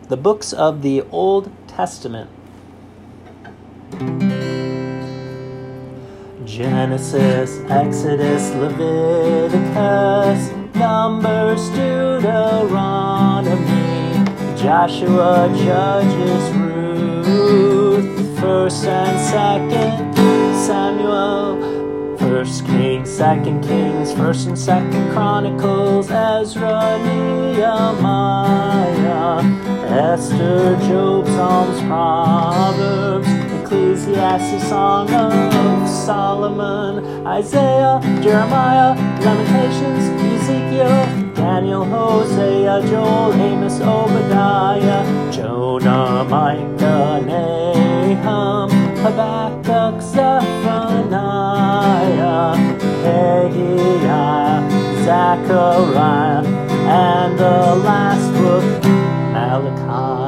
The books of the Old Testament. Genesis, Exodus, Leviticus, Numbers, Deuteronomy, Joshua, Judges, Ruth, 1st and 2nd Samuel, 1st Kings, 2nd Kings, 1st and 2nd Chronicles, Ezra, Nehemiah, Esther, Job, Psalms, Proverbs, Ecclesiastes, Song of Solomon, Isaiah, Jeremiah, Lamentations, Ezekiel, Daniel, Hosea, Joel, Amos, Obadiah, Jonah, Micah, Nahum, Habakkuk, Zephaniah, Haggai, Zechariah, and the last book, Malachi.